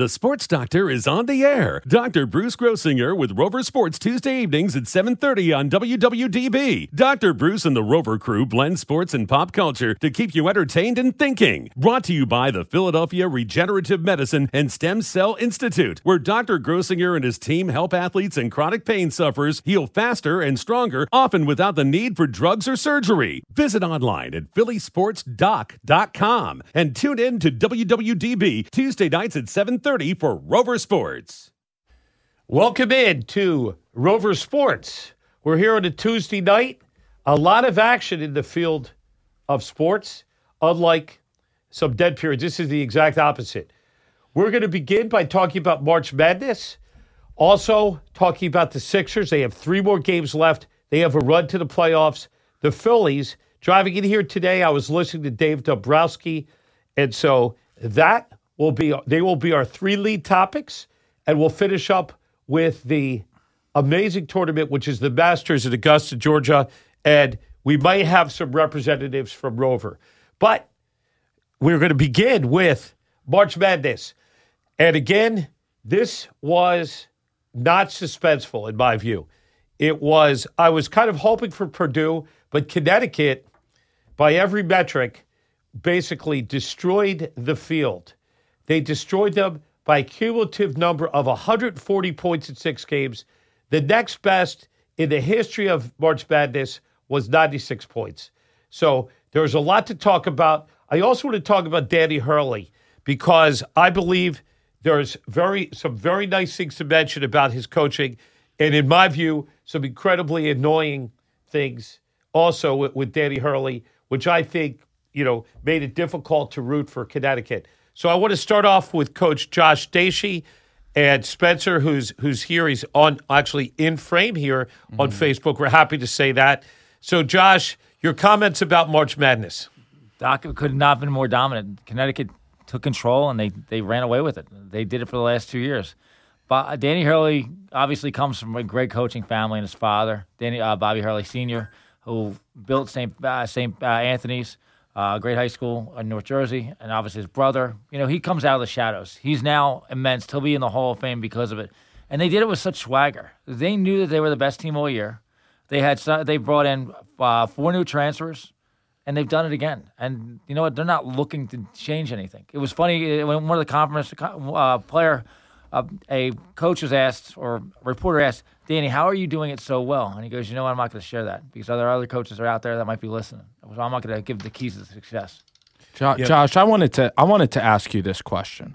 The Sports Doctor is on the air. Dr. Bruce Grossinger with Rover Sports Tuesday evenings at 7:30 on WWDB. Dr. Bruce and the Rover crew blend sports and pop culture to keep you entertained and thinking. Brought to you by the Philadelphia Regenerative Medicine and Stem Cell Institute, where Dr. Grossinger and his team help athletes and chronic pain sufferers heal faster and stronger, often without the need for drugs or surgery. Visit online at phillysportsdoc.com and tune in to WWDB Tuesday nights at 7:30 for Rover Sports. Welcome in to Rover Sports. We're here on a Tuesday night. A lot of action in the field of sports, unlike some dead periods. This is the exact opposite. We're going to begin by talking about March Madness. Also talking about the Sixers. They have 3 more games left. They have a run to the playoffs. The Phillies, driving in here today, I was listening to Dave Dombrowski. And so they will be our 3 lead topics. And we'll finish up with the amazing tournament, which is the Masters at Augusta, Georgia. And we might have some representatives from Rover. But we're going to begin with March Madness. And again, this was not suspenseful in my view. I was kind of hoping for Purdue, but Connecticut, by every metric, basically destroyed the field. They destroyed them by a cumulative number of 140 points in 6 games. The next best in the history of March Madness was 96 points. So there's a lot to talk about. I also want to talk about Danny Hurley because I believe there's some very nice things to mention about his coaching. And in my view, some incredibly annoying things also with Danny Hurley, which I think, made it difficult to root for Connecticut. So I want to start off with Coach Josh Dacey and Spencer, who's here. He's actually in frame here on Facebook. We're happy to say that. So, Josh, your comments about March Madness. Doc could not have been more dominant. Connecticut took control, and they ran away with it. They did it for the last 2 years. But Danny Hurley obviously comes from a great coaching family, and his father, Bobby Hurley Sr., who built St. Anthony's, a great high school in North Jersey, and obviously his brother. He comes out of the shadows. He's now immense. He'll be in the Hall of Fame because of it. And they did it with such swagger. They knew that they were the best team all year. They brought in 4 new transfers, and they've done it again. And you know what? They're not looking to change anything. It was funny when one of the conference a coach was asked, or a reporter asked, Danny, how are you doing it so well? And he goes, I'm not going to share that because other coaches are out there that might be listening. So I'm not going to give the keys to success. Josh, I wanted to ask you this question.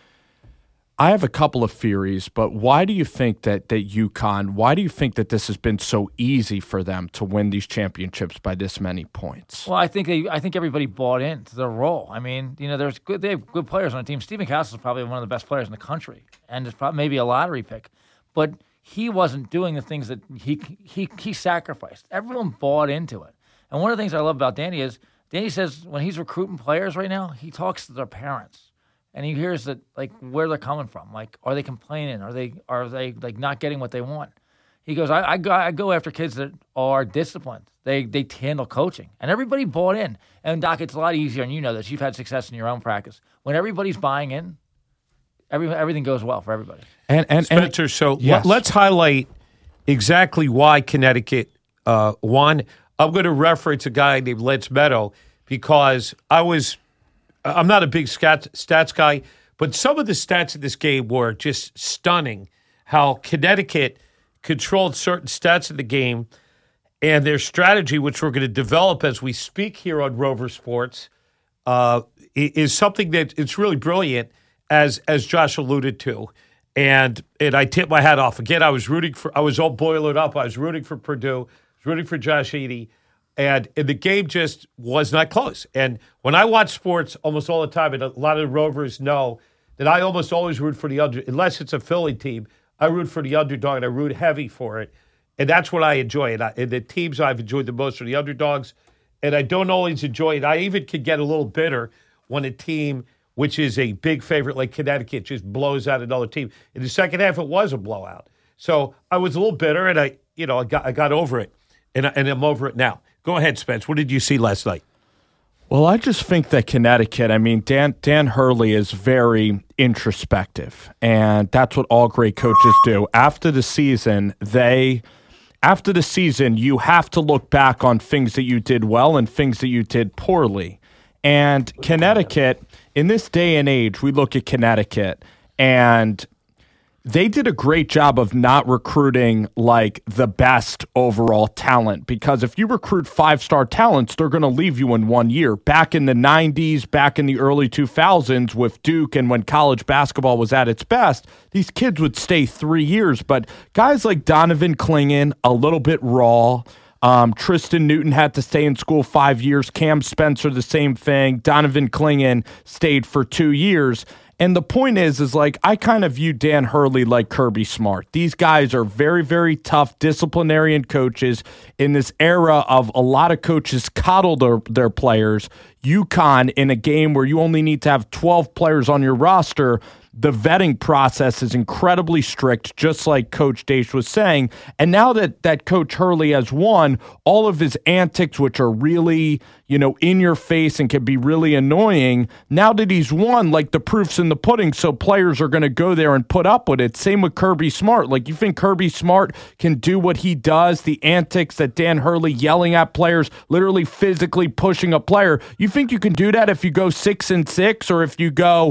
I have a couple of theories, but why do you think that UConn, why do you think that this has been so easy for them to win these championships by this many points? Well, I think everybody bought into their role. I mean, they have good players on the team. Stephen Castle is probably one of the best players in the country, and it's probably maybe a lottery pick. But he wasn't doing the things that he sacrificed. Everyone bought into it. And one of the things I love about Danny is Danny says when he's recruiting players right now, he talks to their parents. And he hears that, where they're coming from. Are they complaining? Are they not getting what they want? He goes, I go after kids that are disciplined. They handle coaching. And everybody bought in. And, Doc, it's a lot easier, and you know this. You've had success in your own practice. When everybody's buying in, everything goes well for everybody. And Spencer, yes. Let's highlight exactly why Connecticut won. I'm going to reference a guy named Lance Meadow because I'm not a big stats guy, but some of the stats in this game were just stunning. How Connecticut controlled certain stats in the game, and their strategy, which we're going to develop as we speak here on Rover Sports, is something that it's really brilliant, as Josh alluded to. And I tip my hat off. Again, I was all boiling up. I was rooting for Purdue. I was rooting for Josh Edey. And the game just was not close. And when I watch sports almost all the time, and a lot of the Rovers know that I almost always root for the underdog. Unless it's a Philly team, I root for the underdog, and I root heavy for it. And that's what I enjoy. And the teams I've enjoyed the most are the underdogs. And I don't always enjoy it. I even could get a little bitter when a team, which is a big favorite like Connecticut, just blows out another team. In the second half, it was a blowout. So I was a little bitter, and I got over it. And I'm over it now. Go ahead, Spence. What did you see last night? Well, I just think that Connecticut, I mean, Dan Hurley is very introspective, and that's what all great coaches do. After the season, you have to look back on things that you did well and things that you did poorly. And Connecticut, in this day and age, we look at Connecticut, and they did a great job of not recruiting like the best overall talent, because if you recruit 5-star talents, they're going to leave you in 1 year. Back in the 90s, back in the early 2000s with Duke and when college basketball was at its best, these kids would stay 3 years. But guys like Donovan Clingan, a little bit raw. Tristan Newton had to stay in school 5 years. Cam Spencer, the same thing. Donovan Clingan stayed for 2 years. And the point is like, I kind of view Dan Hurley like Kirby Smart. These guys are very, very tough disciplinarian coaches in this era of a lot of coaches coddle their players. UConn, in a game where you only need to have 12 players on your roster, the vetting process is incredibly strict, just like Coach Dace was saying. And now that Coach Hurley has won, all of his antics, which are really, in your face and can be really annoying, now that he's won, like, the proof's in the pudding, so players are going to go there and put up with it. Same with Kirby Smart. Like, you think Kirby Smart can do what he does, the antics that Dan Hurley yelling at players, literally physically pushing a player, you think you can do that if you go 6-6 or if you go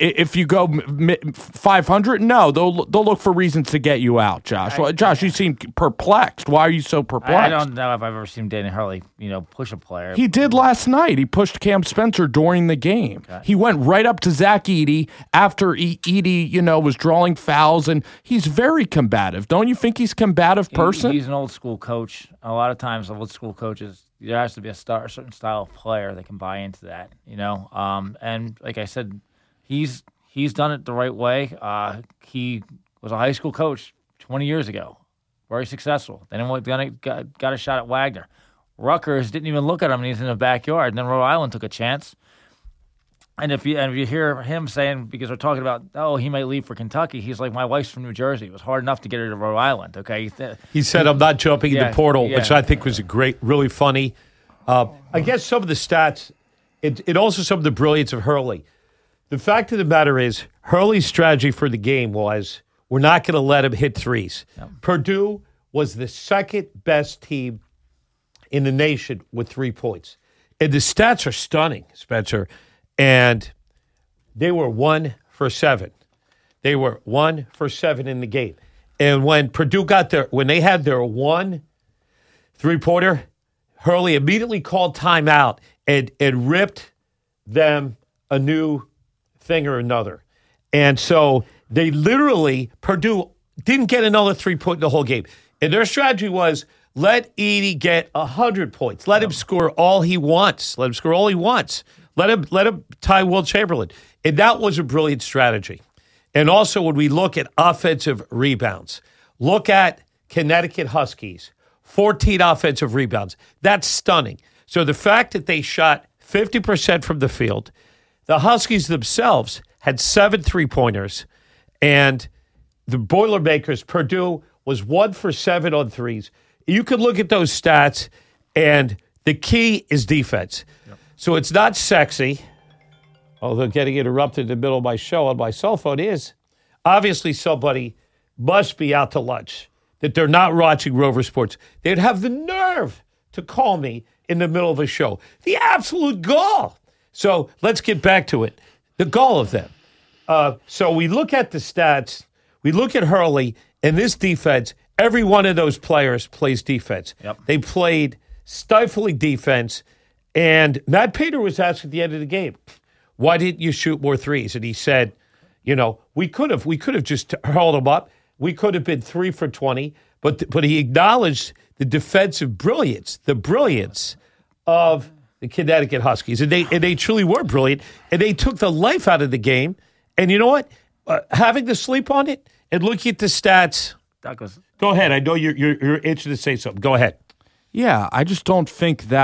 500? No, they'll look for reasons to get you out, Josh. Josh, you seem perplexed. Why are you so perplexed? I don't know if I've ever seen Dan Hurley, push a player. He did last night. He pushed Cam Spencer during the game. Okay. He went right up to Zach Edey after Edey, was drawing fouls, and he's very combative. Don't you think he's a combative person? He's an old school coach. A lot of times, old school coaches, there has to be a certain style of player that can buy into that, And like I said, he's done it the right way. He was a high school coach 20 years ago, very successful. Then got a shot at Wagner. Rutgers didn't even look at him, and he's in the backyard. And then Rhode Island took a chance. And if you hear him saying, because we're talking about, he might leave for Kentucky, he's like, my wife's from New Jersey. It was hard enough to get her to Rhode Island. Okay, he said, "I'm not jumping in the portal," which I think was really funny. I guess some of the stats, it also some of the brilliance of Hurley. The fact of the matter is, Hurley's strategy for the game was, we're not going to let him hit threes. Yep. Purdue was the second best team in the nation with 3 points. And the stats are stunning, Spencer. And they were 1 for 7. They were 1 for 7 in the game. And when Purdue when they had their 1 3-pointer, Hurley immediately called timeout and ripped them a new thing or another. And so they literally, Purdue didn't get another 3-point in the whole game. And their strategy was, let Edey get 100 points. Let him score all he wants. Let him tie Will Chamberlain. And that was a brilliant strategy. And also, when we look at offensive rebounds, look at Connecticut Huskies, 14 offensive rebounds. That's stunning. So the fact that they shot 50% from the field, the Huskies themselves had 7 3-pointers, and the Boilermakers, Purdue, was 1 for 7 on threes. You could look at those stats, and the key is defense. Yep. So it's not sexy, although getting interrupted in the middle of my show on my cell phone is. Obviously, somebody must be out to lunch, that they're not watching Rover Sports. They'd have the nerve to call me in the middle of a show. The absolute gall. So let's get back to it. The gall of them. So we look at the stats. We look at Hurley and this defense. Every one of those players plays defense. Yep. They played stifling defense. And Matt Painter was asked at the end of the game, why didn't you shoot more threes? And he said, we could have just hurled them up. We could have been 3 for 20. But he acknowledged the defensive brilliance, of the Connecticut Huskies. And they truly were brilliant. And they took the life out of the game. And you know what? Having to sleep on it and looking at the stats. Douglas. Go ahead. I know you're itching to say something. Go ahead. Yeah, I just don't think that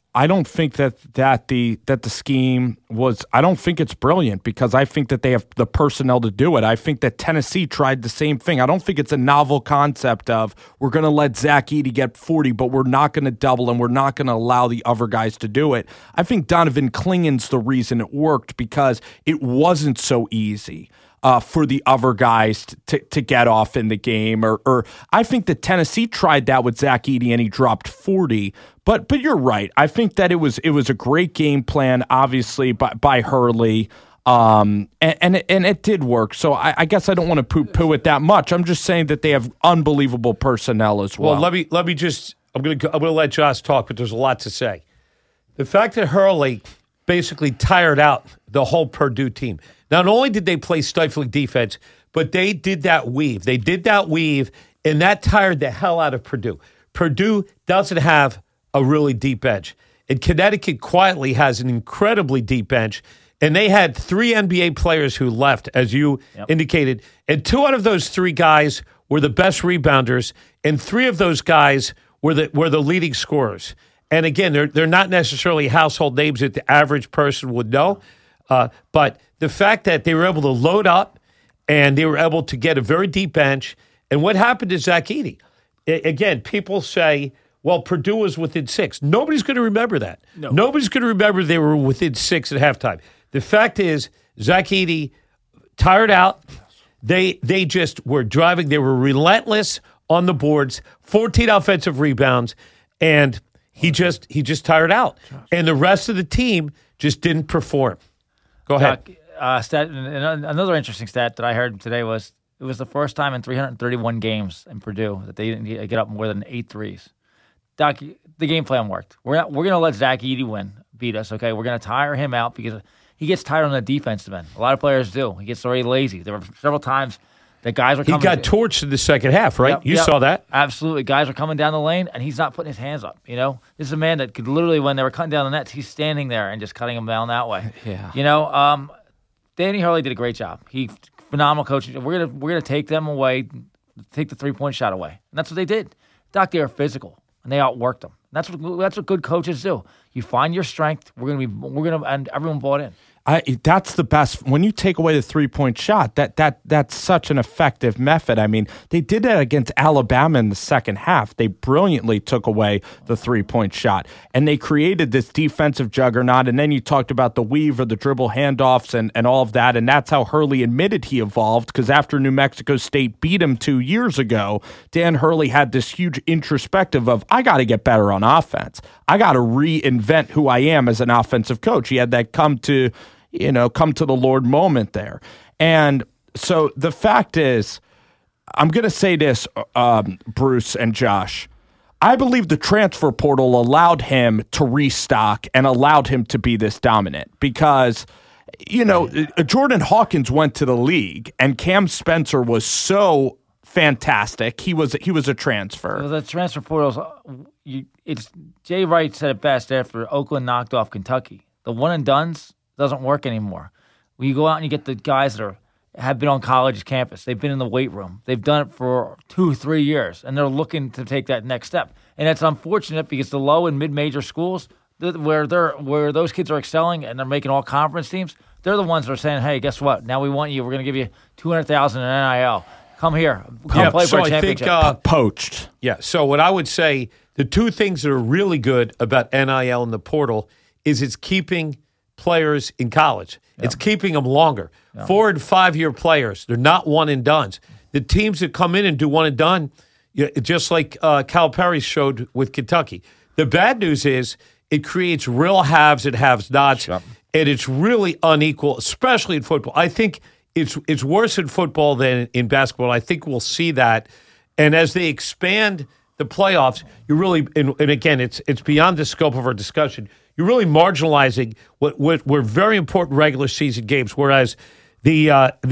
I don't think that the scheme was. I don't think it's brilliant because I think that they have the personnel to do it. I think that Tennessee tried the same thing. I don't think it's a novel concept of we're going to let Zach Edey get 40, but we're not going to double and we're not going to allow the other guys to do it. I think Donovan Clingan's the reason it worked because it wasn't so easy. For the other guys to get off in the game, or I think that Tennessee tried that with Zach Edey and he dropped 40. But you're right. I think that it was a great game plan, obviously by Hurley, and it did work. So I guess I don't want to poo-poo it that much. I'm just saying that they have unbelievable personnel as well. Well, let me just. I'm gonna let Josh talk, but there's a lot to say. The fact that Hurley basically tired out the whole Purdue team. Not only did they play stifling defense, but they did that weave. They did that weave, and that tired the hell out of Purdue. Purdue doesn't have a really deep bench. And Connecticut quietly has an incredibly deep bench. And they had 3 NBA players who left, as you indicated. And 2 out of those 3 guys were the best rebounders, and 3 of those guys were the leading scorers. And again, they're not necessarily household names that the average person would know. But the fact that they were able to load up and they were able to get a very deep bench. And what happened to Zach Edey? Again, people say, well, Purdue was within 6. Nobody's going to remember that. No. Nobody's going to remember they were within 6 at halftime. The fact is, Zach Edey tired out. They just were driving. They were relentless on the boards, 14 offensive rebounds, and he just tired out. And the rest of the team just didn't perform. Go ahead. Another interesting stat that I heard today was it was the first time in 331 games in Purdue that they didn't get up more than 8 threes. Doc, the game plan worked. We're going to let Zach Edey beat us, okay? We're going to tire him out because he gets tired on the defensive end. A lot of players do. He gets already lazy. There were several times that guys were coming. He got torched in the second half, right? You saw that. Absolutely. Guys are coming down the lane, and he's not putting his hands up, you know? This is a man that could literally, when they were cutting down the nets, he's standing there and just cutting them down that way. Yeah. You know, Danny Hurley did a great job. He phenomenal coach. We're gonna take them away, take the 3-point shot away, and that's what they did. Doc, they were physical, and they outworked them. That's what good coaches do. You find your strength. And everyone bought in. That's the best. When you take away the 3-point shot, that's such an effective method. I mean, they did that against Alabama in the second half. They brilliantly took away the 3-point shot, and they created this defensive juggernaut. And then you talked about the weave or the dribble handoffs and all of that, and that's how Hurley admitted he evolved, because after New Mexico State beat him 2 years ago, Dan Hurley had this huge introspective of, I got to get better on offense. I got to reinvent who I am as an offensive coach. He had that come to the Lord moment there. And so the fact is, I'm going to say this, Bruce and Josh, I believe the transfer portal allowed him to restock and allowed him to be this dominant because, Jordan Hawkins went to the league and Cam Spencer was so fantastic. He was a transfer. Well, the transfer portals, Jay Wright said it best after Oakland knocked off Kentucky. The one and dones doesn't work anymore. When you go out and you get the guys that have been on college campus, they've been in the weight room, they've done it for 2-3 years, and they're looking to take that next step. And it's unfortunate because the low and mid-major schools, where those kids are excelling and they're making all conference teams, they're the ones that are saying, "Hey, guess what? Now we want you. We're going to give you $200,000 in NIL. Come here, play for a championship." Poached. Yeah. So what I would say, the 2 things that are really good about NIL and the portal is it's keeping players in college. Yep. It's keeping them longer. 4 and 5 year players. They're not one and dones. The teams that come in and do one and done, just like Calipari showed with Kentucky. The bad news is it creates real haves and have-nots, and it's really unequal, especially in football. I think it's worse in football than in basketball. I think we'll see that. And as they expand the playoffs, you really, and again, it's beyond the scope of our discussion, you're really marginalizing what were very important regular season games, whereas the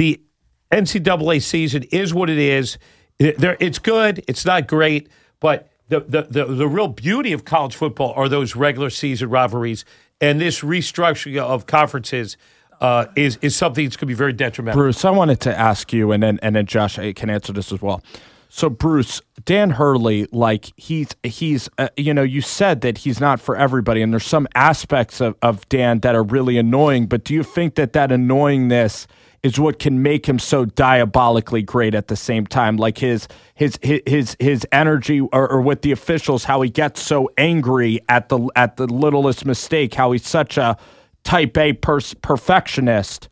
NCAA season is what it is. It's good. It's not great, but the real beauty of college football are those regular season rivalries, and this restructuring of conferences is something that's going to be very detrimental. Bruce, I wanted to ask you, and then Josh can answer this as well. So Bruce, Dan Hurley, like he's you said that he's not for everybody, and there's some aspects of Dan that are really annoying. But do you think that annoyingness is what can make him so diabolically great at the same time? Like his energy, or with the officials, how he gets so angry at the littlest mistake, how he's such a type A perfectionist.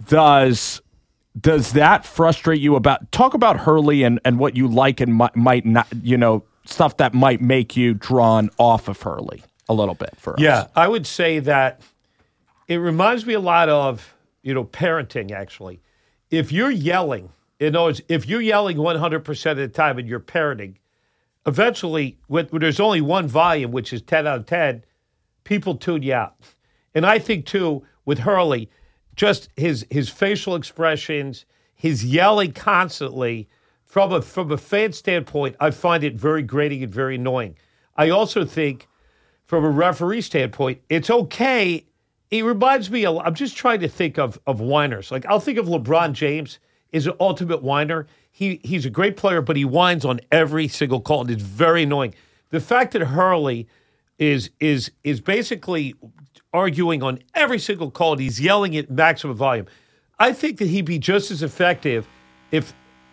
Does that frustrate you? Talk about Hurley and what you like and might not, stuff that might make you drawn off of Hurley a little bit for us. Yeah, I would say that it reminds me a lot of, parenting, actually. If you're yelling, if you're yelling 100% of the time and you're parenting, eventually, when there's only one volume, which is 10 out of 10, people tune you out. And I think, too, with Hurley, just his facial expressions, his yelling constantly, from a fan standpoint, I find it very grating and very annoying. I also think, from a referee standpoint, it's okay. It reminds me, I'm just trying to think of whiners. Like, I'll think of LeBron James as an ultimate whiner. He's a great player, but he whines on every single call, and it's very annoying. The fact that Hurley is basically arguing on every single call, and he's yelling at maximum volume. I think that he'd be just as effective if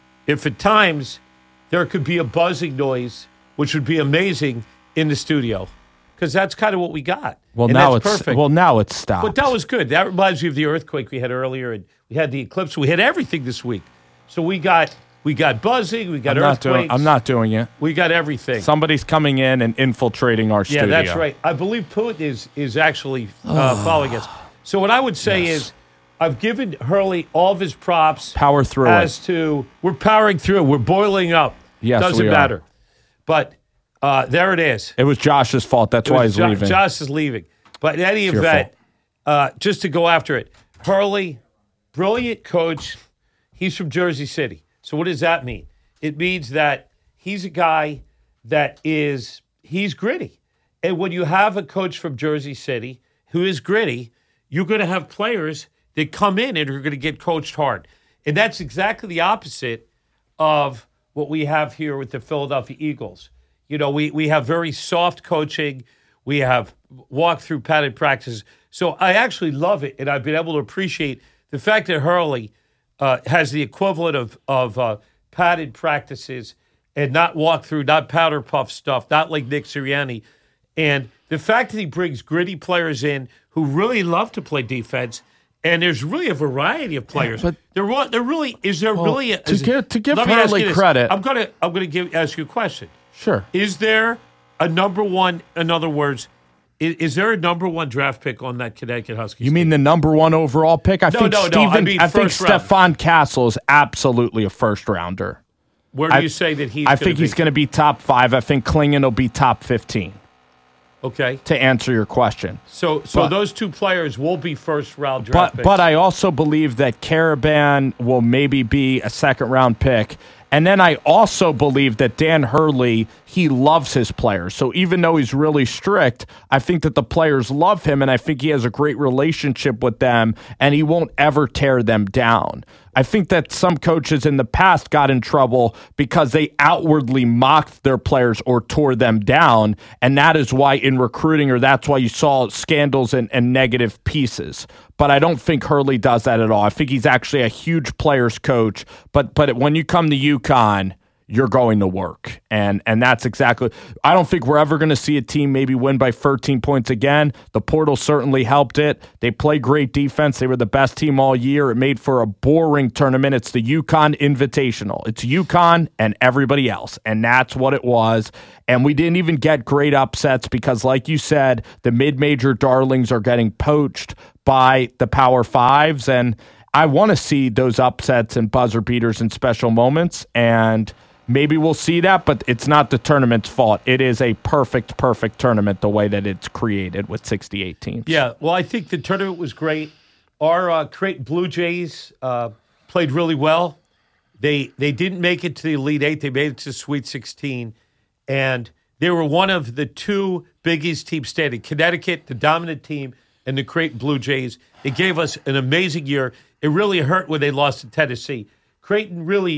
at times there could be a buzzing noise, which would be amazing in the studio, because that's kind of what we got. Well, and now that's it's perfect. Well, now it's stopped. But that was good. That reminds me of the earthquake we had earlier, and we had the eclipse. We had everything this week. So we got buzzing, we got earthquakes. I'm not doing it. We got everything. Somebody's coming in and infiltrating our studio. Yeah, that's right. I believe Putin is actually following us. So what I would say is, I've given Hurley all of his props. Power through as to we're powering through. We're boiling up. Yes, doesn't we are. matter. But there it is. It was Josh's fault. That's why he's leaving. Josh is leaving. But in any event, just to go after it, Hurley, brilliant coach. He's from Jersey City. So what does that mean? It means that he's a guy that he's gritty. And when you have a coach from Jersey City who is gritty, you're going to have players that come in and are going to get coached hard. And that's exactly the opposite of what we have here with the Philadelphia Eagles. We have very soft coaching. We have walk-through padded practices. So I actually love it, and I've been able to appreciate the fact that Hurley has the equivalent of padded practices and not walk-through, not powder puff stuff, not like Nick Sirianni. And the fact that he brings gritty players in who really love to play defense, and there's really a variety of players. But there really is there really a, to give let me ask you Hurley this. credit. I'm gonna ask you a question. Sure. Is there a number one? In other words, is there a number one draft pick on that Connecticut Huskies? You mean the number one overall pick? I think Stephon Castle is absolutely a first rounder. Where do you say that he's? I think he's going to be top 5. I think Klingon will be top 15. Okay. To answer your question. So those two players will be first round draft picks. But I also believe that Caravan will maybe be a second round pick. And then I also believe that Dan Hurley, he loves his players. So even though he's really strict, I think that the players love him, and I think he has a great relationship with them, and he won't ever tear them down. I think that some coaches in the past got in trouble because they outwardly mocked their players or tore them down, and that is why in recruiting, or that's why you saw scandals and negative pieces. But I don't think Hurley does that at all. I think he's actually a huge players coach. But when you come to UConn, you're going to work. And that's exactly – I don't think we're ever going to see a team maybe win by 13 points again. The portal certainly helped it. They play great defense. They were the best team all year. It made for a boring tournament. It's the UConn Invitational. It's UConn and everybody else, and that's what it was. And we didn't even get great upsets because, like you said, the mid-major darlings are getting poached by the Power Fives, and I want to see those upsets and buzzer beaters in special moments, and maybe we'll see that, but it's not the tournament's fault. It is a perfect tournament the way that it's created with 68 teams. Yeah, well, I think the tournament was great. Our Creighton Blue Jays played really well. They didn't make it to the Elite Eight. They made it to Sweet 16, and they were one of the two biggest teams standing. Connecticut, the dominant team, and the Creighton Blue Jays. They gave us an amazing year. It really hurt when they lost to Tennessee. Creighton really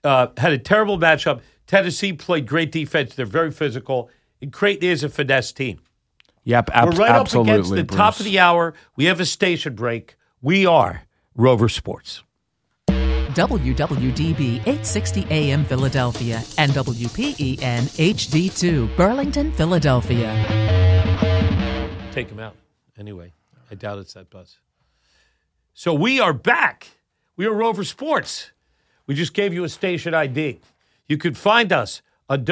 had a terrible matchup. Tennessee played great defense. They're very physical. And Creighton is a finesse team. Yep, We're right absolutely, up against the Bruce. top of the hour. We have a station break. We are Rover Sports. WWDB 860 AM Philadelphia and WPEN HD2 Burlington, Philadelphia. Take him out. Anyway, I doubt it's that buzz. So we are back. We are Rover Sports. We just gave you a station ID. You can find us on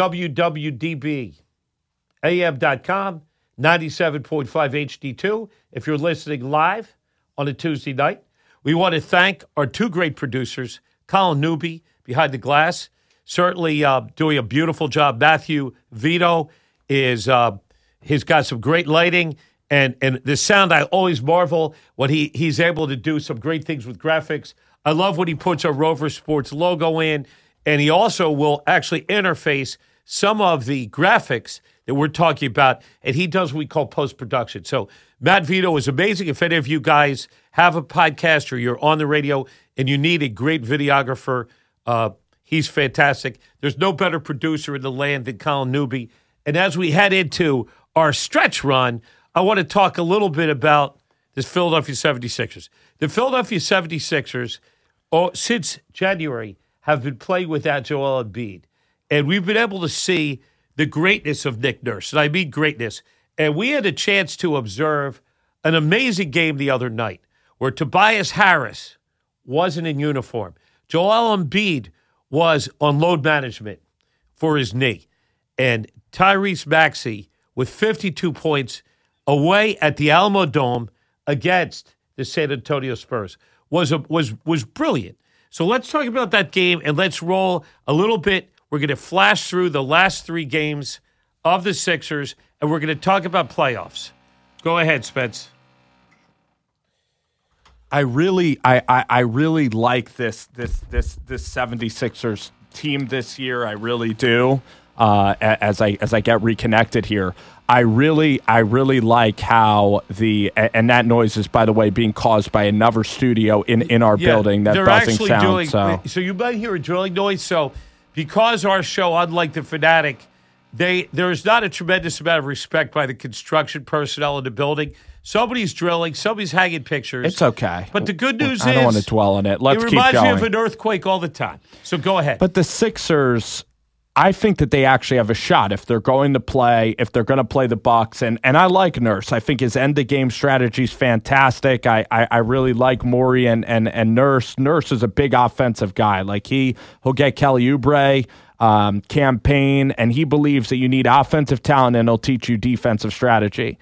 WWDBAM.com, 97.5 HD2. If you're listening live on a Tuesday night, we want to thank our two great producers, Colin Newby behind the glass, certainly doing a beautiful job. Matthew Vito he's got some great lighting. And the sound, I always marvel when he's able to do some great things with graphics. I love when he puts a Rover Sports logo in, and he also will actually interface some of the graphics that we're talking about, and he does what we call post-production. So Matt Vito is amazing. If any of you guys have a podcast or you're on the radio and you need a great videographer, he's fantastic. There's no better producer in the land than Colin Newby. And as we head into our stretch run, I want to talk a little bit about this Philadelphia 76ers. The Philadelphia 76ers, since January, have been playing without Joel Embiid. And we've been able to see the greatness of Nick Nurse. And I mean greatness. And we had a chance to observe an amazing game the other night where Tobias Harris wasn't in uniform. Joel Embiid was on load management for his knee. And Tyrese Maxey, with 52 points away at the Alamo Dome against the San Antonio Spurs, was brilliant. So let's talk about that game, and let's roll a little bit. We're going to flash through the last three games of the Sixers, and we're going to talk about playoffs. Go ahead, Spence. I really like this 76ers team this year. I really do. As I get reconnected here, I really like how and that noise is, by the way, being caused by another studio in our building. That buzzing sound. So you might hear a drilling noise. So because our show, unlike the Fanatic, there's not a tremendous amount of respect by the construction personnel in the building. Somebody's drilling. Somebody's hanging pictures. It's okay. But the good news is, I don't want to dwell on it. Let's keep going. It reminds me of an earthquake all the time. So go ahead. But the Sixers, I think that they actually have a shot if they're going to play the Bucks. And I like Nurse. I think his end-of-game strategy is fantastic. I really like Morey and Nurse. Nurse is a big offensive guy. Like he'll get Kelly Oubre, campaign, and he believes that you need offensive talent and he'll teach you defensive strategy.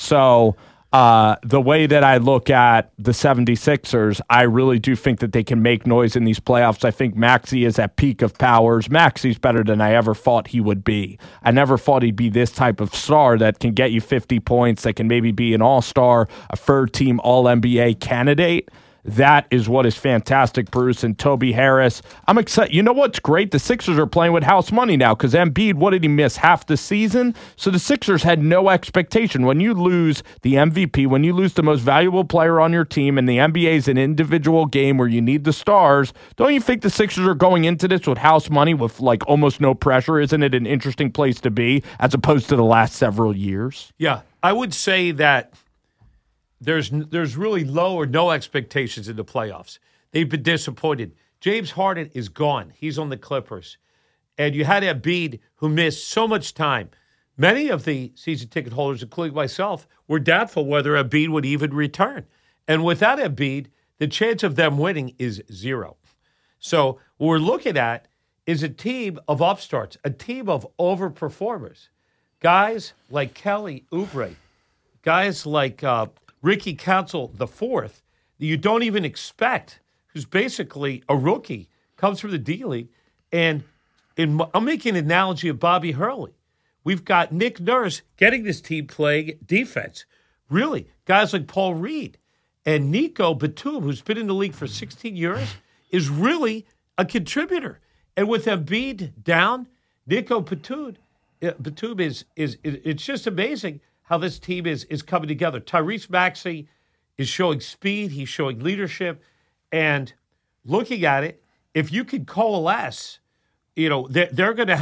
So the way that I look at the 76ers, I really do think that they can make noise in these playoffs. I think Maxey is at peak of powers. Maxey's better than I ever thought he would be. I never thought he'd be this type of star that can get you 50 points, that can maybe be an all-star, a third-team All-NBA candidate. That is what is fantastic, Bruce. And Toby Harris, I'm excited. You know what's great? The Sixers are playing with house money now because Embiid, what did he miss? Half the season? So the Sixers had no expectation. When you lose the MVP, when you lose the most valuable player on your team, and the NBA is an individual game where you need the stars, don't you think the Sixers are going into this with house money with like almost no pressure? Isn't it an interesting place to be as opposed to the last several years? Yeah, I would say that there's really low or no expectations in the playoffs. They've been disappointed. James Harden is gone. He's on the Clippers. And you had Embiid, who missed so much time. Many of the season ticket holders, including myself, were doubtful whether Embiid would even return. And without Embiid, the chance of them winning is zero. So what we're looking at is a team of upstarts, a team of overperformers. Guys like Kelly Oubre, guys like Ricky Council IV, that you don't even expect, who's basically a rookie, comes from the D-League. And I'm making an analogy of Bobby Hurley. We've got Nick Nurse getting this team playing defense. Really, guys like Paul Reed and Nico Batum, who's been in the league for 16 years, is really a contributor. And with Embiid down, Nico Batum is it's just amazing how this team is coming together. Tyrese Maxey is showing speed. He's showing leadership. And looking at it, if you could coalesce, they're going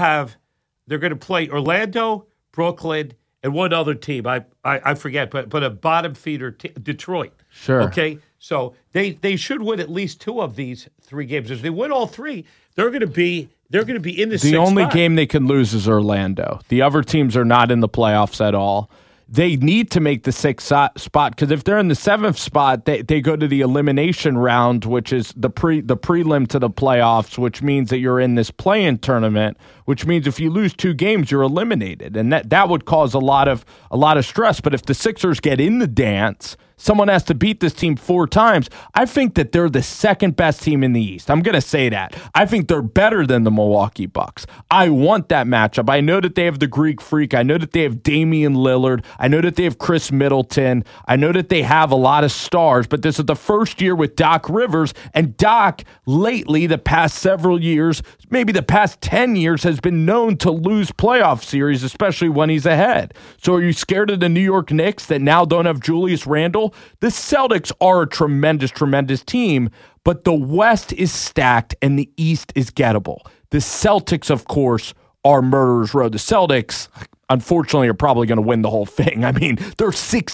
to play Orlando, Brooklyn, and one other team. I forget, but a bottom feeder, Detroit. Sure. Okay, so they should win at least 2 of these 3 games. If they win all 3, they're going to be in the 6th The only spot. game they can lose is Orlando. The other teams are not in the playoffs at all. They need to make the 6th spot because if they're in the 7th spot, they go to the elimination round, which is the prelim to the playoffs, which means that you're in this play-in tournament, which means if you lose 2 games, you're eliminated, and that would cause a lot of stress. But if the Sixers get in the dance, someone has to beat this team 4 times. I think that they're the 2nd best team in the East. I'm going to say that. I think they're better than the Milwaukee Bucks. I want that matchup. I know that they have the Greek Freak. I know that they have Damian Lillard. I know that they have Chris Middleton. I know that they have a lot of stars, but this is the first year with Doc Rivers, and Doc lately, the past several years, maybe the past 10 years, has been known to lose playoff series, especially when he's ahead. So are you scared of the New York Knicks that now don't have Julius Randle? The Celtics are a tremendous, tremendous team, but the West is stacked and the East is gettable. The Celtics, of course, are murderers row. The Celtics, unfortunately, are probably going to win the whole thing. I mean, they're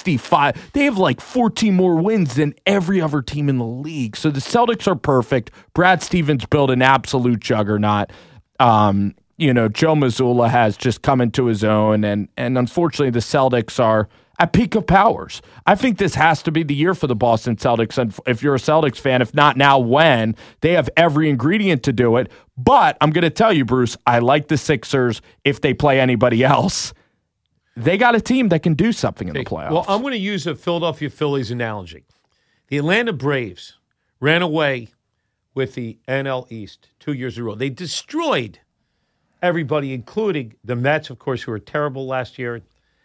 65. They have like 14 more wins than every other team in the league. So the Celtics are perfect. Brad Stevens built an absolute juggernaut. Joe Mazzulla has just come into his own, and unfortunately, the Celtics are at peak of powers. I think this has to be the year for the Boston Celtics, and if you're a Celtics fan, if not now, when? They have every ingredient to do it, but I'm going to tell you, Bruce, I like the Sixers if they play anybody else. They got a team that can do something in the playoffs. Well, I'm going to use a Philadelphia Phillies analogy. The Atlanta Braves ran away with the NL East 2 years in a row. They destroyed everybody, including the Mets, of course, who were terrible last year,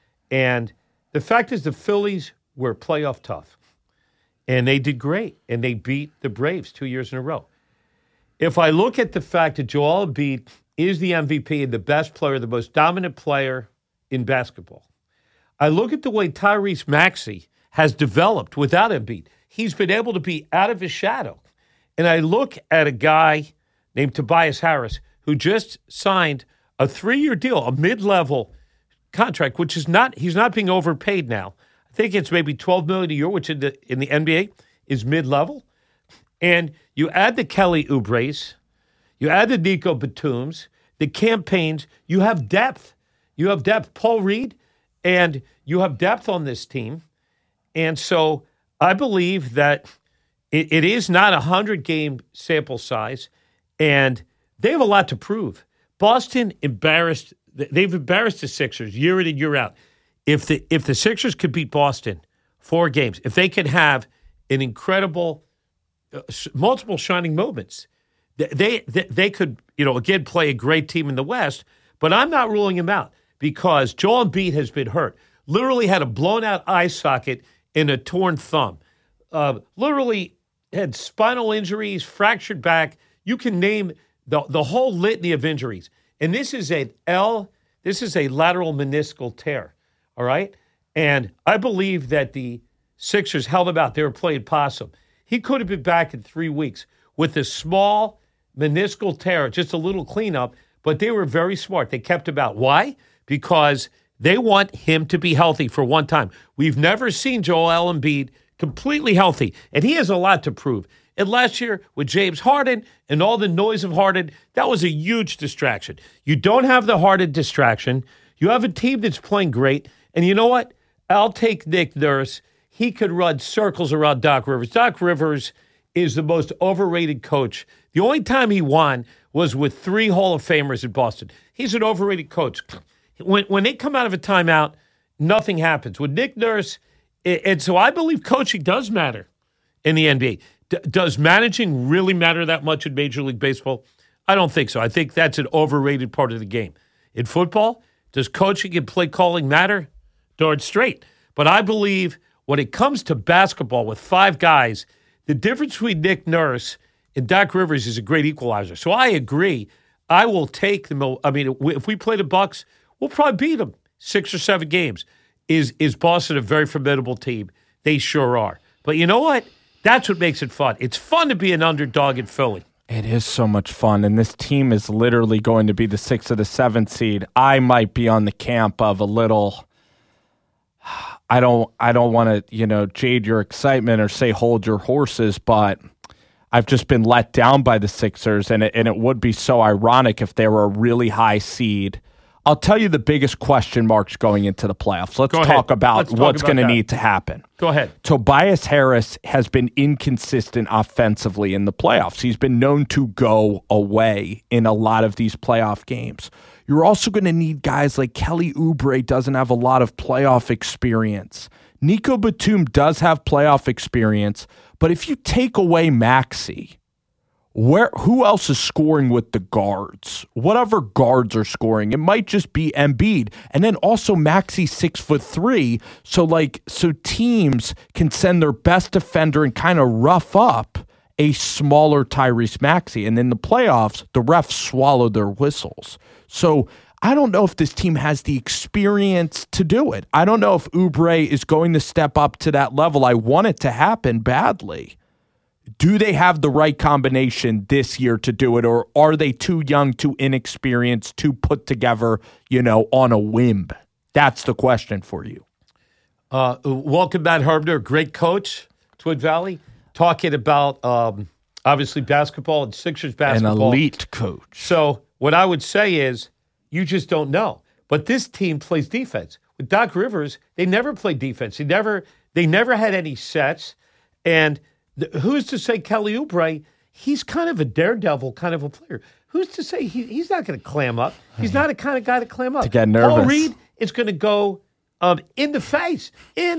and the fact is the Phillies were playoff tough, and they did great, and they beat the Braves 2 years in a row. If I look at the fact that Joel Embiid is the MVP and the best player, the most dominant player in basketball, I look at the way Tyrese Maxey has developed without Embiid. He's been able to be out of his shadow. And I look at a guy named Tobias Harris who just signed a 3-year deal, a mid-level contract, which is he's not being overpaid now. I think it's maybe $12 million a year, which in the NBA is mid-level. And you add the Kelly Oubres, you add the Nico Batums, the campaigns, you have depth. You have depth, Paul Reed, and you have depth on this team. And so I believe that it is not a 100-game sample size, and they have a lot to prove. Boston they've embarrassed the Sixers year in and year out. If the Sixers could beat Boston 4 games, if they could have an incredible multiple shining moments, they could, again, play a great team in the West. But I'm not ruling him out because Joel Embiid has been hurt. Literally had a blown out eye socket and a torn thumb. Literally had spinal injuries, fractured back. You can name the whole litany of injuries. And this is a lateral meniscal tear, all right? And I believe that the Sixers held him out. They were playing possum. He could have been back in 3 weeks with a small meniscal tear, just a little cleanup, but they were very smart. They kept him out. Why? Because they want him to be healthy for one time. We've never seen Joel Embiid completely healthy, and he has a lot to prove. And last year with James Harden and all the noise of Harden, that was a huge distraction. You don't have the Harden distraction. You have a team that's playing great. And you know what? I'll take Nick Nurse. He could run circles around Doc Rivers. Doc Rivers is the most overrated coach. The only time he won was with 3 Hall of Famers in Boston. He's an overrated coach. When they come out of a timeout, nothing happens. With Nick Nurse, and so I believe coaching does matter in the NBA. Does managing really matter that much in Major League Baseball? I don't think so. I think that's an overrated part of the game. In football, does coaching and play calling matter? Darn straight. But I believe when it comes to basketball with 5 guys, the difference between Nick Nurse and Doc Rivers is a great equalizer. So I agree. I will take them. I mean, if we play the Bucks, we'll probably beat them 6 or 7 games. Is Boston a very formidable team? They sure are. But you know what? That's what makes it fun. It's fun to be an underdog in Philly. It is so much fun, and this team is literally going to be the 6th or the 7th seed. I might be on the camp of a little. I don't want to, jade your excitement or say hold your horses, but I've just been let down by the Sixers, and it would be so ironic if they were a really high seed. I'll tell you the biggest question marks going into the playoffs. Let's talk about what's going to need to happen. Go ahead. Tobias Harris has been inconsistent offensively in the playoffs. He's been known to go away in a lot of these playoff games. You're also going to need guys like Kelly Oubre doesn't have a lot of playoff experience. Nico Batum does have playoff experience, but if you take away Maxey, who else is scoring with the guards? Whatever guards are scoring, it might just be Embiid. And then also Maxey's 6'3", so teams can send their best defender and kind of rough up a smaller Tyrese Maxey. And in the playoffs, the refs swallow their whistles. So I don't know if this team has the experience to do it. I don't know if Oubre is going to step up to that level. I want it to happen badly. Do they have the right combination this year to do it, or are they too young, too inexperienced to put together, on a whim? That's the question for you. Welcome, Matt Harbner, great coach, Twin Valley, talking about obviously basketball and Sixers basketball. An elite coach. So what I would say is you just don't know. But this team plays defense. With Doc Rivers, they never played defense. They never had any sets. And who's to say Kelly Oubre, he's kind of a daredevil kind of a player. Who's to say he's not going to clam up? He's not a kind of guy to clam up. To get nervous. Paul Reed is going to go in the face.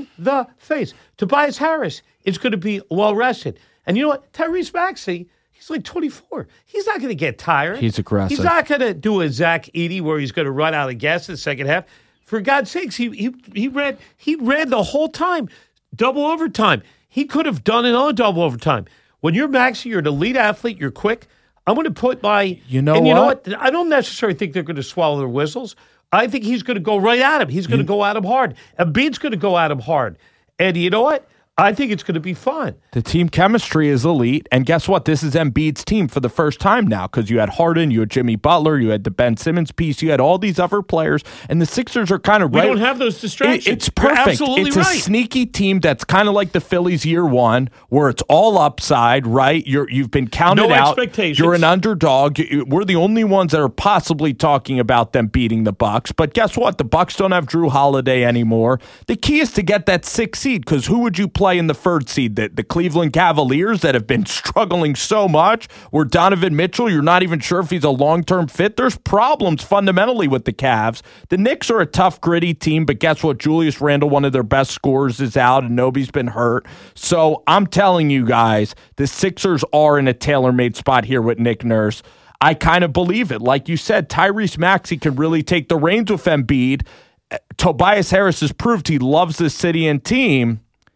Tobias Harris is going to be well-rested. And you know what? Tyrese Maxey, he's like 24. He's not going to get tired. He's aggressive. He's not going to do a Zach Edey where he's going to run out of gas in the second half. For God's sakes, he ran the whole time. Double overtime. He could have done another double overtime. When you're Maxey, you're an elite athlete, you're quick. I'm going to put my... You know what? I don't necessarily think they're going to swallow their whistles. I think he's going to go right at him. He's going to go at him hard. Embiid's going to go at him hard. And you know what? I think it's going to be fun. The team chemistry is elite. And guess what? This is Embiid's team for the first time now, because you had Harden, you had Jimmy Butler, you had the Ben Simmons piece, you had all these other players, and the Sixers are kind of right. We don't have those distractions. It's perfect. You're absolutely it's right. A sneaky team that's kind of like the Phillies year one, where it's all upside, right? You've been counted no out. Expectations. You're an underdog. We're the only ones that are possibly talking about them beating the Bucks. But guess what? The Bucks don't have Drew Holiday anymore. The key is to get that 6th seed, because who would you play in the 3rd seed? The Cleveland Cavaliers that have been struggling so much, where Donovan Mitchell, you're not even sure if he's a long-term fit. There's problems fundamentally with the Cavs. The Knicks are a tough, gritty team, but guess what? Julius Randle, one of their best scorers, is out, and Nobi's been hurt. So I'm telling you guys, the Sixers are in a tailor-made spot here with Nick Nurse. I kind of believe it. Like you said, Tyrese Maxey can really take the reins with Embiid. Tobias Harris has proved he loves this city and team.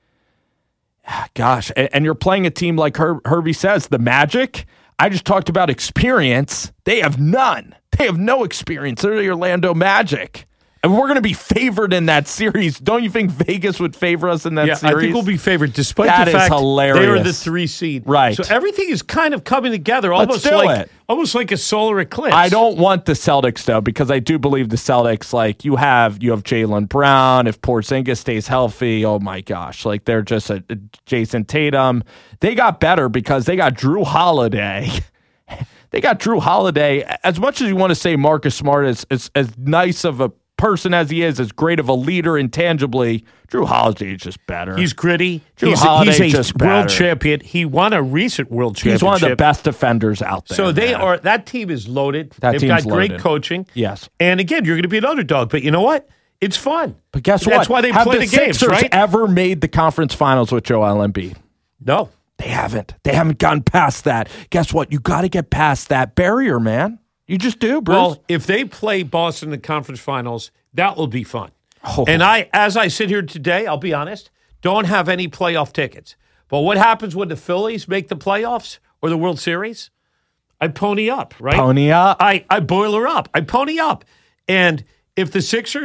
Gosh, and you're playing a team like Herbie says, the Magic. I just talked about experience. They have none. They have no experience. They're the Orlando Magic. And we're going to be favored in that series. Don't you think Vegas would favor us in that series? I think we'll be favored, despite that the fact hilarious. they are the 3 seed. Right. So everything is kind of coming together, almost like a solar eclipse. I don't want the Celtics, though, because I do believe the Celtics, you have Jaylen Brown. If Porzingis stays healthy, oh my gosh, they're just a Jason Tatum. They got better because they got Drew Holiday. They got Drew Holiday. As much as you want to say Marcus Smart is as nice of a person as he is, as great of a leader intangibly, Drew Holiday is just better. He's gritty. He's a world champion. He won a recent world championship. He's one of the best defenders out there. So that team is loaded. They've got great coaching. Yes. And again, you're going to be an underdog, but you know what? It's fun. But guess what? That's why they play the games, Sixers right? ever made the conference finals with Joel Embiid? No. They haven't. They haven't gotten past that. Guess what? You got to get past that barrier, man. You just do, Bruce. Well, if they play Boston in the conference finals, that will be fun. Oh. And as I sit here today, I'll be honest, don't have any playoff tickets. But what happens when the Phillies make the playoffs or the World Series? I pony up, right? Pony up. I boiler up. I pony up. And if the Sixers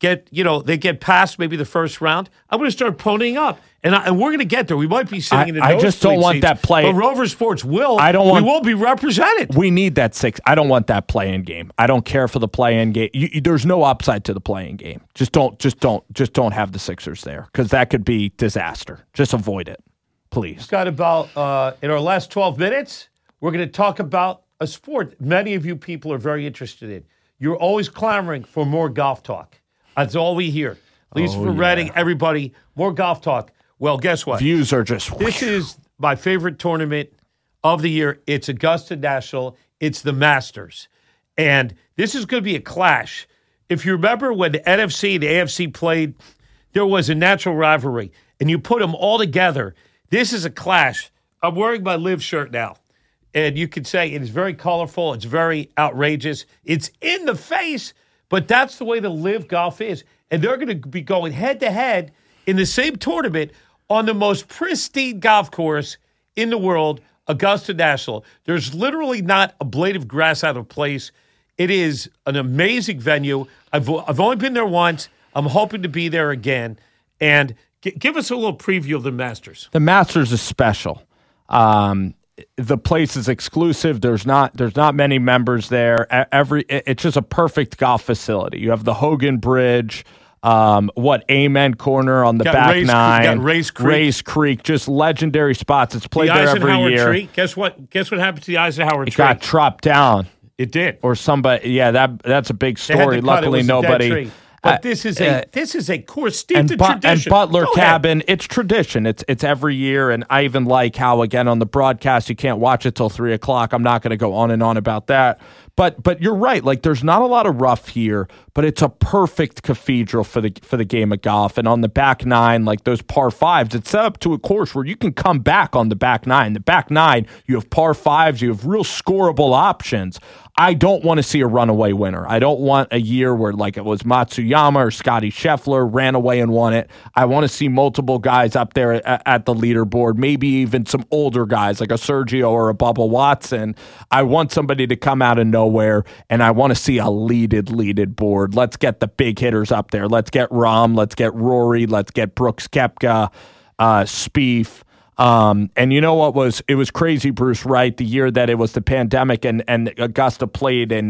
they get past maybe the first round, I'm going to start ponying up. And we're going to get there. We might be sitting in the nosebleed I just don't want seats, that play. But Rover Sports will. We will be represented. We need that 6. I don't want that play-in game. I don't care for the play-in game. There's no upside to the play-in game. Just don't have the Sixers there because that could be disaster. Just avoid it, please. We've got about in our last 12 minutes, we're going to talk about a sport many of you people are very interested in. You're always clamoring for more golf talk. That's all we hear. Lisa for Redding, everybody, more golf talk. Well, guess what? Views are just... This is my favorite tournament of the year. It's Augusta National. It's the Masters. And this is going to be a clash. If you remember when the NFC and the AFC played, there was a natural rivalry. And you put them all together. This is a clash. I'm wearing my Live shirt now. And you could say it is very colorful. It's very outrageous. It's in the face. But that's the way the Live golf is. And they're going to be going head-to-head in the same tournament on the most pristine golf course in the world, Augusta National. There's literally not a blade of grass out of place. It is an amazing venue. I've only been there once. I'm hoping to be there again. And give us a little preview of the Masters. The Masters is special. The place is exclusive. There's not many members there. It's just a perfect golf facility. You have the Hogan Bridge. Amen Corner on the back nine. Race Creek, just legendary spots. It's played there every year. Tree. Guess what happened to the Eisenhower tree? It got chopped down. It did. Or somebody, that's a big story. Luckily, nobody. But this is a course steeped in tradition. And Butler Cabin, it's tradition. It's every year, and I even like how, again, on the broadcast, you can't watch it till 3 o'clock. I'm not going to go on and on about that. But you're right. Like, there's not a lot of rough here, but it's a perfect cathedral for the game of golf. And on the back nine, like those par fives, it's set up to a course where you can come back on the back nine. The back nine, you have par fives, you have real scoreable options. I don't want to see a runaway winner. I don't want a year where, like, it was Matsuyama or Scotty Scheffler ran away and won it. I want to see multiple guys up there at the leaderboard, maybe even some older guys like a Sergio or a Bubba Watson. I want somebody to come out of nowhere, and I want to see a leaded board. Let's get the big hitters up there. Let's get Rahm. Let's get Rory. Let's get Brooks Koepka, Spieth. And you know what it was crazy, Bruce, right? The year that it was the pandemic and Augusta played in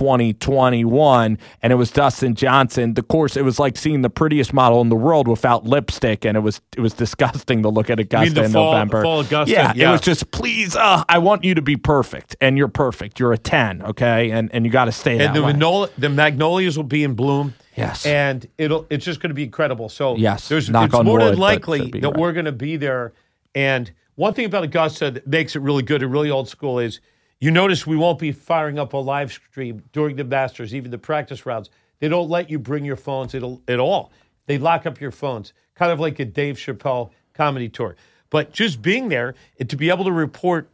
2021 and it was Dustin Johnson. The course, it was like seeing the prettiest model in the world without lipstick, and it was disgusting to look at Augusta in November. Fall Augusta? Yeah, it was just, please, I want you to be perfect, and you're perfect. You're a 10, okay? And you got to stay that way. And the magnolias will be in bloom. Yes. And it's just going to be incredible. So yes, it's more than likely that we're going to be there. And one thing about Augusta that makes it really good and really old school is you notice we won't be firing up a live stream during the Masters, even the practice rounds. They don't let you bring your phones at all. They lock up your phones, kind of like a Dave Chappelle comedy tour. But just being there and to be able to report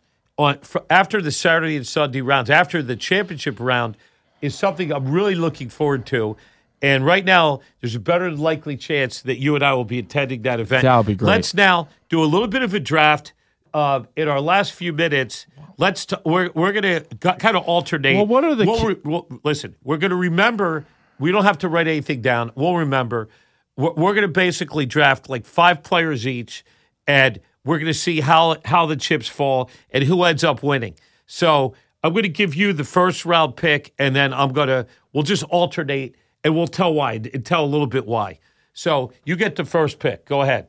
after the Saturday and Sunday rounds, after the championship round, is something I'm really looking forward to. And right now, there's a better than likely chance that you and I will be attending that event. That would be great. Let's now do a little bit of a draft in our last few minutes. We're going to kind of alternate. Well, what are the listen, we're going to remember. We don't have to write anything down. We'll remember. We're going to basically draft like 5 players each, and we're going to see how the chips fall and who ends up winning. So I'm going to give you the first round pick, and then we'll just alternate. And we'll tell why, and tell a little bit why. So you get the first pick. Go ahead.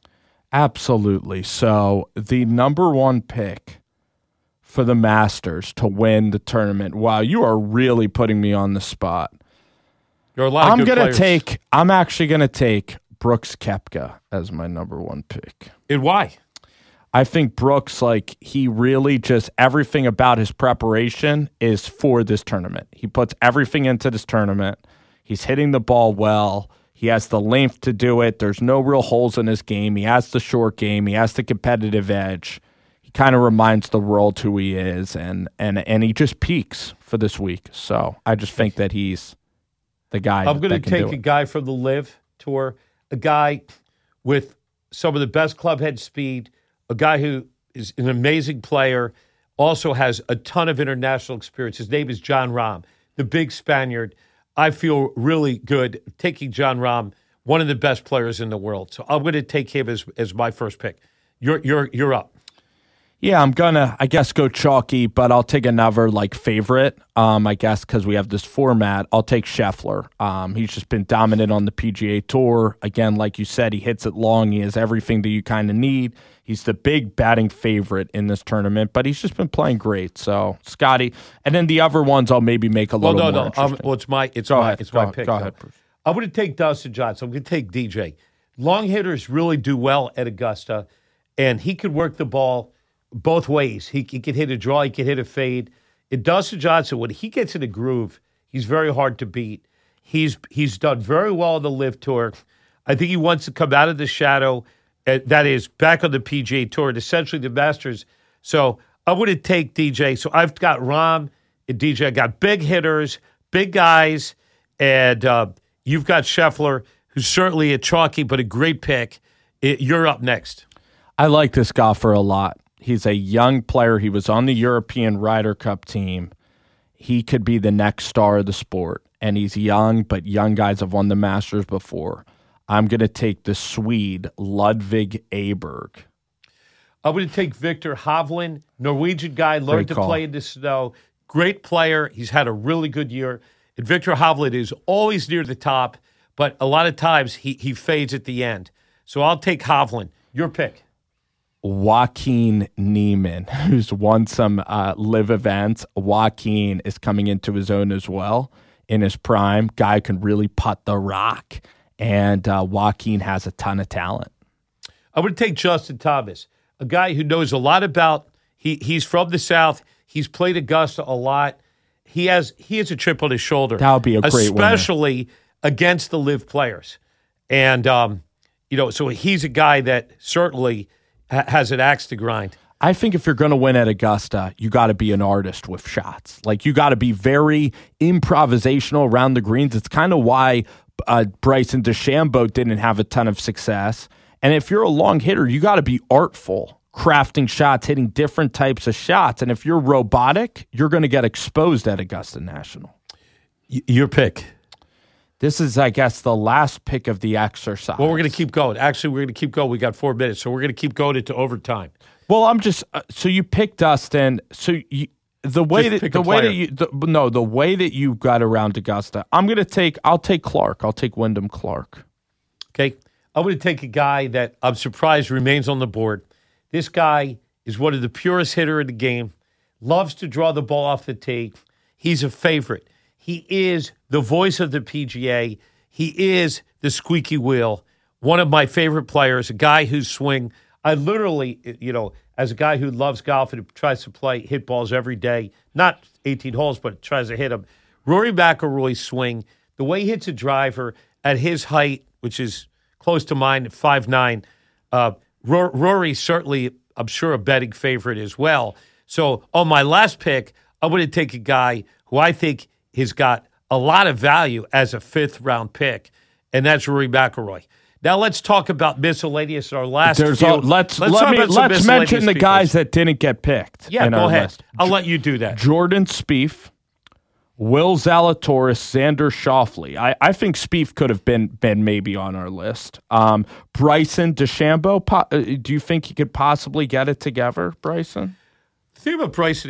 Absolutely. So the number 1 pick for the Masters to win the tournament. Wow, you are really putting me on the spot. There are a lot of good players. I'm actually going to take Brooks Koepka as my number 1 pick. And why? I think Brooks, like, he really just, everything about his preparation is for this tournament. He puts everything into this tournament. He's hitting the ball well. He has the length to do it. There's no real holes in his game. He has the short game. He has the competitive edge. He kind of reminds the world who he is, and he just peaks for this week. So I just think that he's the guy. I'm going to take a guy from the Live Tour, a guy with some of the best club head speed, a guy who is an amazing player, also has a ton of international experience. His name is Jon Rahm, the big Spaniard. I feel really good taking Jon Rahm, one of the best players in the world. So I'm going to take him as my first pick. You're up. Yeah, I'm gonna, I guess, go chalky, but I'll take another favorite. I guess because we have this format, I'll take Scheffler. He's just been dominant on the PGA Tour. Again, like you said, he hits it long. He has everything that you kind of need. He's the big batting favorite in this tournament, but he's just been playing great. So, Scotty, and then the other ones I'll maybe make a little more interesting. It's my pick. Go ahead, Bruce. I'm going to take Dustin Johnson. I'm going to take DJ. Long hitters really do well at Augusta, and he could work the ball both ways. He could hit a draw, he could hit a fade. And Dustin Johnson, when he gets in a groove, he's very hard to beat. He's done very well on the LIV Tour. I think he wants to come out of the shadow, that is, back on the PGA Tour, and essentially the Masters. So I'm going to take DJ. So I've got Rahm and DJ. I got big hitters, big guys, and you've got Scheffler, who's certainly a chalky but a great pick. You're up next. I like this golfer a lot. He's a young player. He was on the European Ryder Cup team. He could be the next star of the sport. And he's young, but young guys have won the Masters before. I'm going to take the Swede, Ludvig Åberg. I'm going to take Victor Hovland, Norwegian guy, learned to play in the snow. Great player. He's had a really good year. And Victor Hovland is always near the top, but a lot of times he fades at the end. So I'll take Hovland. Your pick. Joaquin Niemann, who's won some LIV events. Joaquin is coming into his own as well in his prime. Guy can really putt the rock, and Joaquin has a ton of talent. I would take Justin Thomas, a guy who knows a lot about. He's from the South. He's played Augusta a lot. He has a chip on his shoulder. That would be a great winner, especially against the LIV players, and so he's a guy that certainly has an axe to grind. I think if you're going to win at Augusta, you got to be an artist with shots. You got to be very improvisational around the greens. It's kind of why Bryson DeChambeau didn't have a ton of success. And if you're a long hitter, you got to be artful, crafting shots, hitting different types of shots. And if you're robotic, you're going to get exposed at Augusta National. Your pick. This is, I guess, the last pick of the exercise. Well, we're going to keep going. Actually, we're going to keep going. We got 4 minutes, so we're going to keep going into overtime. Well, I'm just so you picked Dustin. So the way that you got around Augusta, I'll take Clark. I'll take Wyndham Clark. Okay, I'm going to take a guy that I'm surprised remains on the board. This guy is one of the purest hitter in the game. Loves to draw the ball off the tee. He's a favorite. He is the voice of the PGA. He is the squeaky wheel. One of my favorite players, a guy whose swing, I literally, as a guy who loves golf and tries to hit balls every day, not 18 holes, but tries to hit them. Rory McIlroy's swing, the way he hits a driver at his height, which is close to mine at 5'9", Rory certainly, I'm sure, a betting favorite as well. So on my last pick, I'm going to take a guy who I think has got a lot of value as a 5th-round pick, and that's Rory McIlroy. Now let's talk about miscellaneous. Our last let's mention the guys that didn't get picked. Yeah, go ahead. List. I'll let you do that. Jordan Spieth, Will Zalatoris, Xander Schauffele. I think Spieth could have been maybe on our list. Bryson DeChambeau. Do you think he could possibly get it together, Bryson? The thing about Bryson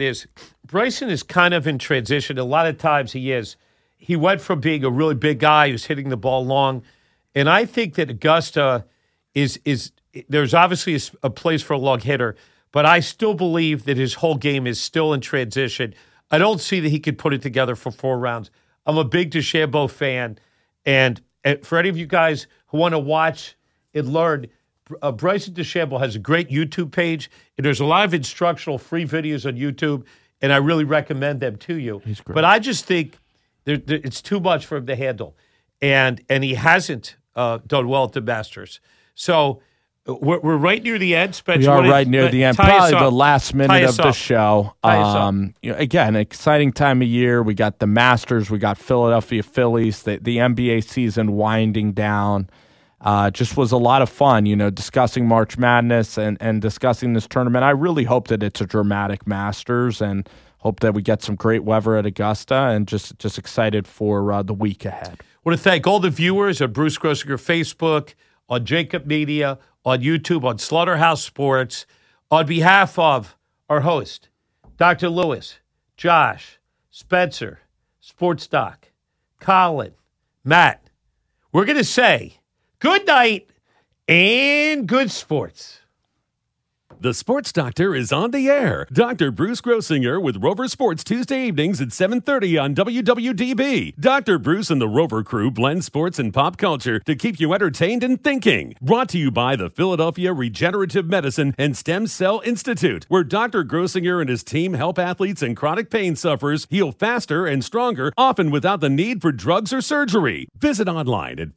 is kind of in transition. A lot of times he is. He went from being a really big guy who's hitting the ball long, and I think that Augusta is there's obviously a place for a long hitter, but I still believe that his whole game is still in transition. I don't see that he could put it together for 4 rounds. I'm a big DeChambeau fan, and for any of you guys who want to watch and learn, Bryson DeChambeau has a great YouTube page, and there's a lot of instructional free videos on YouTube, and I really recommend them to you. He's great. But I just think it's too much for him to handle, and he hasn't done well at the Masters. So we're right near the end. Spencer, we are right near the end, probably the last minute of the show. Again, exciting time of year. We got the Masters. We got Philadelphia Phillies. The NBA season winding down. Just was a lot of fun, discussing March Madness and discussing this tournament. I really hope that it's a dramatic Masters, and hope that we get some great weather at Augusta, and just excited for the week ahead. I want to thank all the viewers on Bruce Grossinger Facebook, on Jacob Media, on YouTube, on Slaughterhouse Sports. On behalf of our host, Dr. Lewis, Josh, Spencer, Sports Doc, Colin, Matt, we're going to say good night and good sports. The Sports Doctor is on the air. Dr. Bruce Grossinger with Rover Sports Tuesday evenings at 7:30 on WWDB. Dr. Bruce and the Rover crew blend sports and pop culture to keep you entertained and thinking. Brought to you by the Philadelphia Regenerative Medicine and Stem Cell Institute, where Dr. Grossinger and his team help athletes and chronic pain sufferers heal faster and stronger, often without the need for drugs or surgery. Visit online at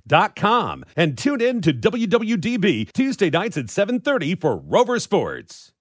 phillysportsdoc.com and tune in to WWDB Tuesday nights at 7:30 for Rover Sports.